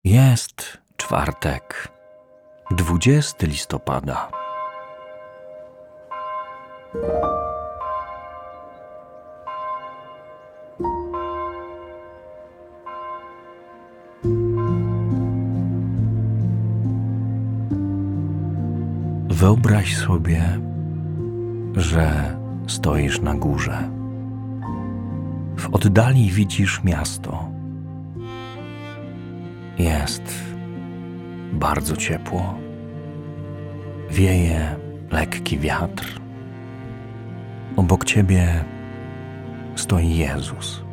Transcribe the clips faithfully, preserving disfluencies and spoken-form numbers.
Jest czwartek, dwudziestego listopada. Wyobraź sobie, że stoisz na górze. W oddali widzisz miasto. Jest bardzo ciepło. Wieje lekki wiatr. Obok ciebie stoi Jezus.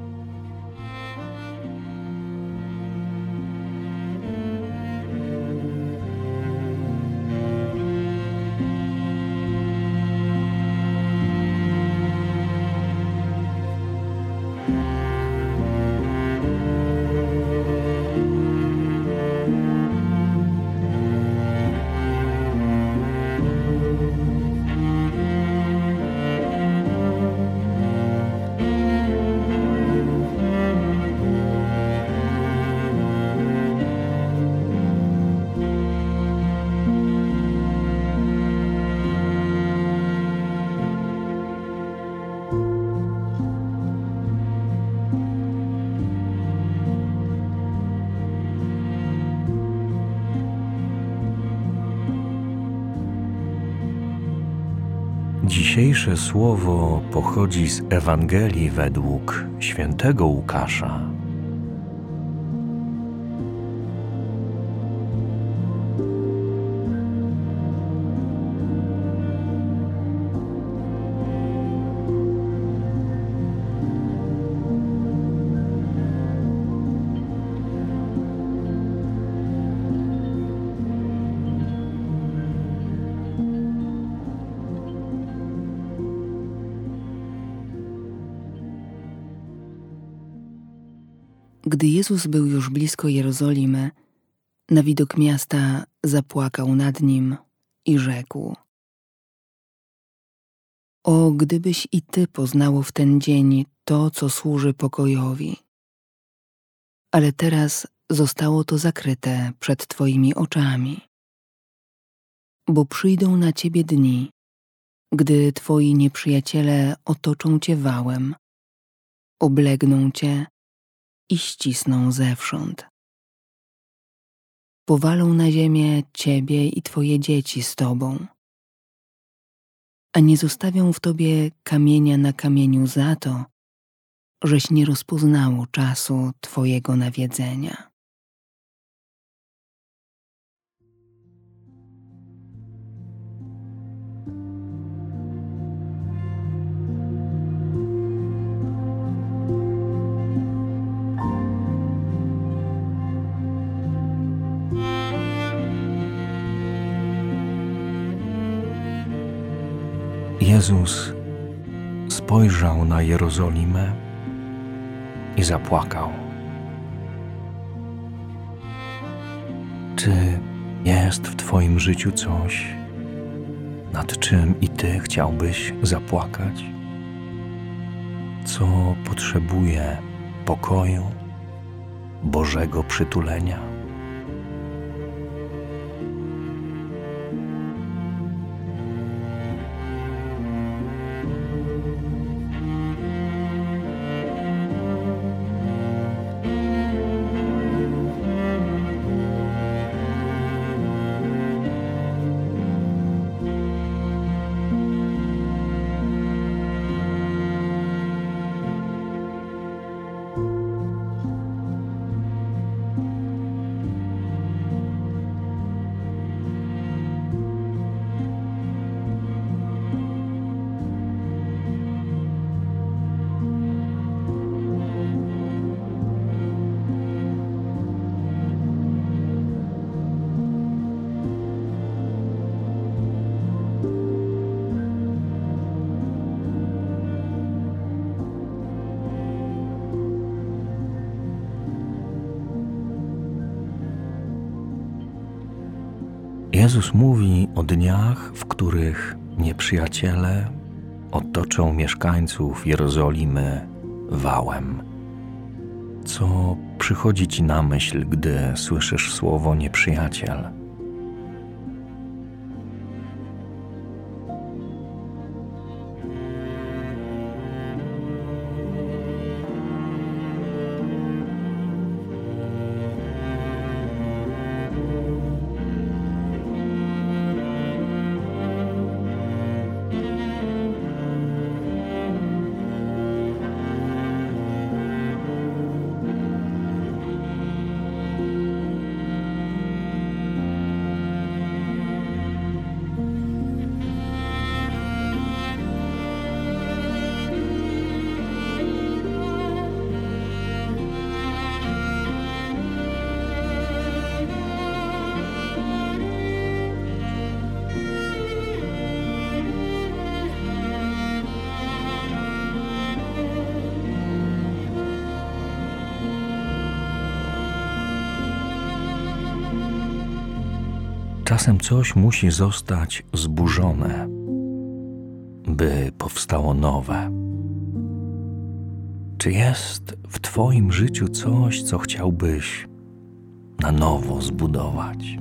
Dzisiejsze słowo pochodzi z Ewangelii według świętego Łukasza. Gdy Jezus był już blisko Jerozolimy, na widok miasta zapłakał nad nim i rzekł: O, gdybyś i ty poznało w ten dzień to, co służy pokojowi. Ale teraz zostało to zakryte przed twoimi oczami. Bo przyjdą na ciebie dni, gdy twoi nieprzyjaciele otoczą cię wałem, oblegną cię i ścisną zewsząd. Powalą na ziemię ciebie i twoje dzieci z tobą, a nie zostawią w tobie kamienia na kamieniu za to, żeś nie rozpoznało czasu twojego nawiedzenia. Jezus spojrzał na Jerozolimę i zapłakał. Czy jest w twoim życiu coś, nad czym i ty chciałbyś zapłakać? Co potrzebuje pokoju, Bożego przytulenia? Jezus mówi o dniach, w których nieprzyjaciele otoczą mieszkańców Jerozolimy wałem, co przychodzi ci na myśl, gdy słyszysz słowo nieprzyjaciel? Czasem coś musi zostać zburzone, by powstało nowe. Czy jest w Twoim życiu coś, co chciałbyś na nowo zbudować?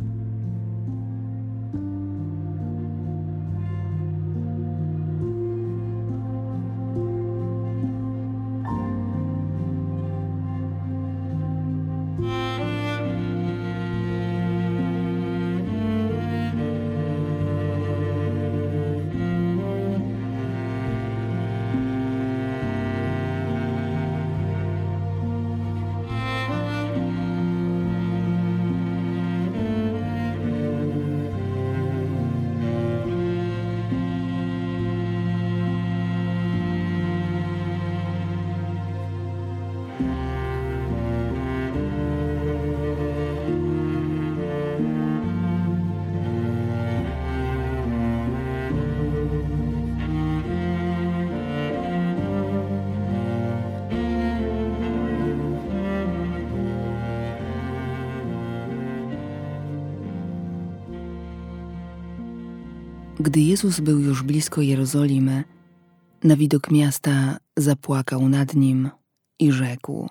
Gdy Jezus był już blisko Jerozolimy, na widok miasta zapłakał nad nim i rzekł: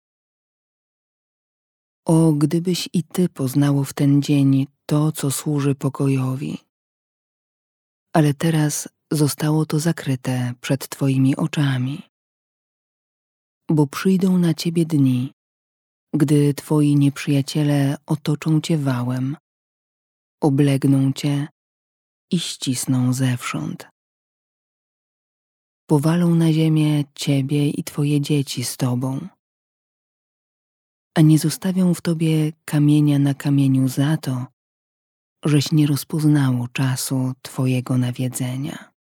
O, gdybyś i ty poznało w ten dzień to, co służy pokojowi. Ale teraz zostało to zakryte przed twoimi oczami. Bo przyjdą na ciebie dni, gdy twoi nieprzyjaciele otoczą cię wałem, oblegną cię i ścisną zewsząd. Powalą na ziemię ciebie i twoje dzieci z tobą, a nie zostawią w tobie kamienia na kamieniu za to, żeś nie rozpoznało czasu twojego nawiedzenia.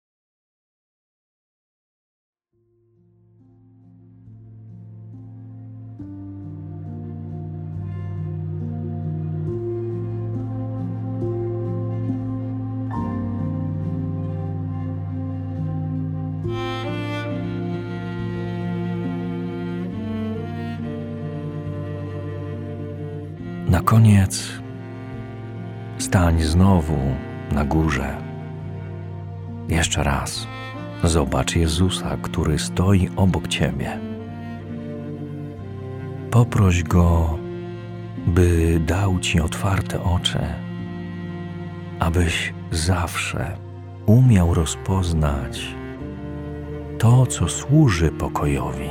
Na koniec stań znowu na górze. Jeszcze raz zobacz Jezusa, który stoi obok ciebie. Poproś Go, by dał ci otwarte oczy, abyś zawsze umiał rozpoznać to, co służy pokojowi.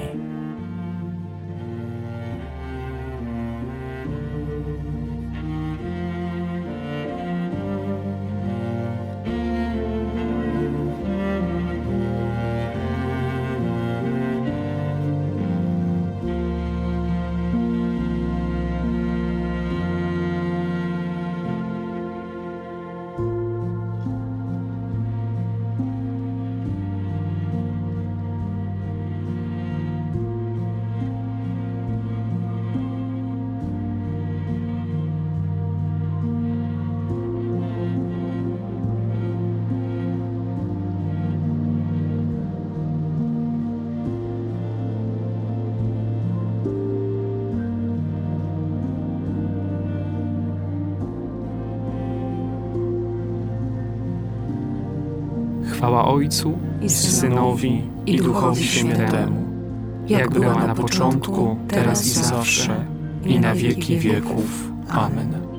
Chwała Ojcu i Synowi i Duchowi Świętemu, jak była na początku, teraz i zawsze, i na wieki wieków. Amen.